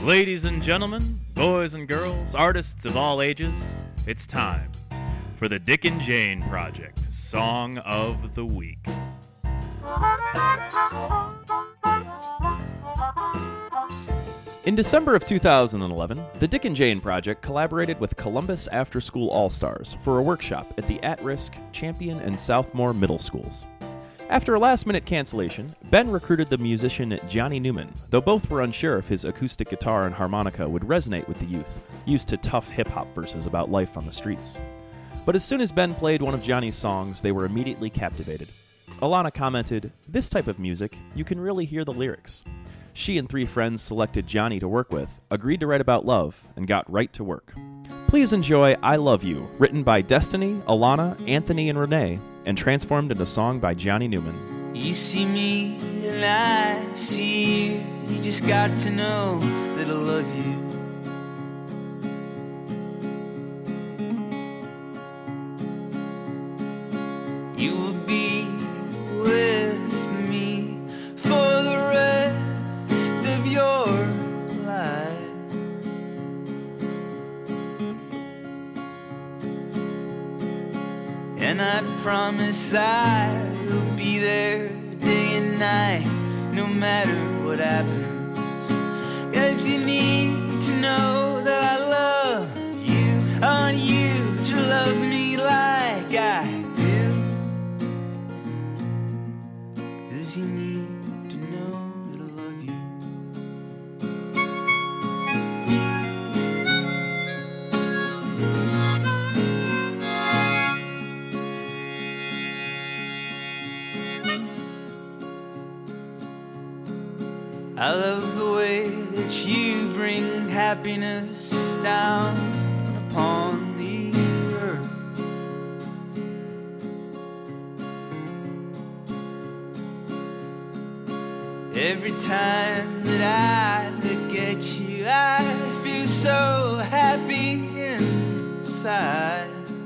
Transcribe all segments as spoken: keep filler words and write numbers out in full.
Ladies and gentlemen, boys and girls, artists of all ages, it's time for the Dick and Jane Project Song of the Week. In December of two thousand eleven, the Dick and Jane Project collaborated with Columbus After School All-Stars for a workshop at the at-risk Champion and Southmore Middle Schools. After a last-minute cancellation, Ben recruited the musician Johnny Newman, though both were unsure if his acoustic guitar and harmonica would resonate with the youth, used to tough hip-hop verses about life on the streets. But as soon as Ben played one of Johnny's songs, they were immediately captivated. Alana commented, "This type of music, you can really hear the lyrics." She and three friends selected Johnny to work with, agreed to write about love, and got right to work. Please enjoy I Love You, written by Destiny, Alana, Anthony, and Renee, and transformed into song by Johnny Newman. You see me and I see you. You just got to know that I love you. You will be with me for the rest of your life. And I promise I will be there day and night, no matter what happens. 'Cause you need to know that I love you. I want you to love me like I do. 'Cause you need to know that I love you. I love the way that you bring happiness down upon the earth. Every time that I look at you, I feel so happy inside.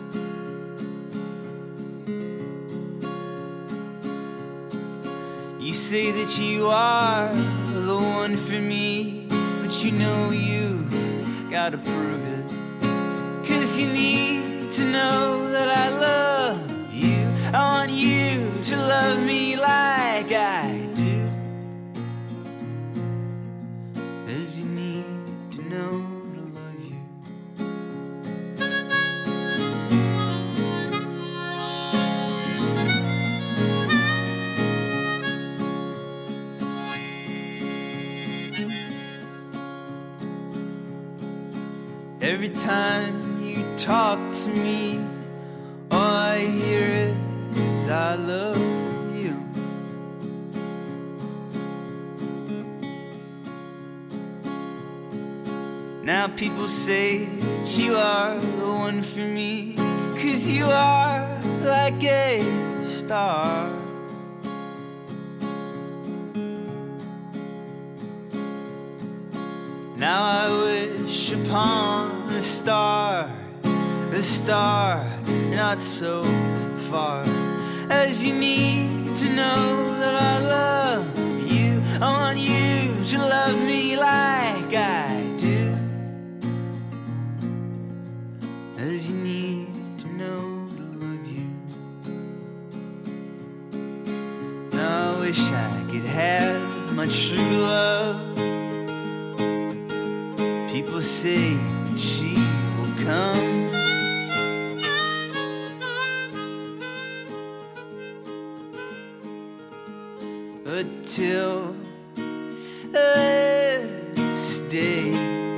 You say that you are the one for me, but you know you gotta prove it. 'Cause you need to know that I love you. I want you to love me like I do. 'Cause you need to know that I love you. Every time you talk to me, all I hear is I love you. Now people say that you are the one for me, 'cause you are like a star. Now I wish upon a star, a star not so far. As you need to know that I love you. I want you to love me like I do. As you need to know that I love you. Now I wish I could have my true love. People say that she will come. But till this day,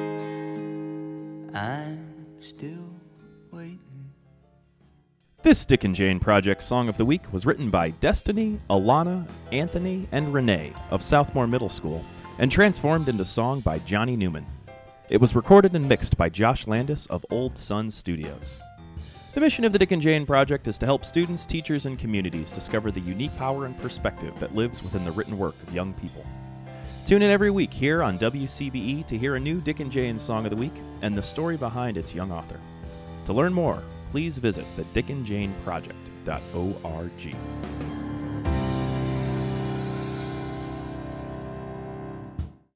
I'm still waiting. This Dick and Jane Project Song of the Week was written by Destiny, Alana, Anthony, and Renee of Southmore Middle School and transformed into song by Johnny Newman. It was recorded and mixed by Josh Landis of Old Sun Studios. The mission of the Dick and Jane Project is to help students, teachers, and communities discover the unique power and perspective that lives within the written work of young people. Tune in every week here on W C B E to hear a new Dick and Jane Song of the Week and the story behind its young author. To learn more, please visit the dick and jane project dot org.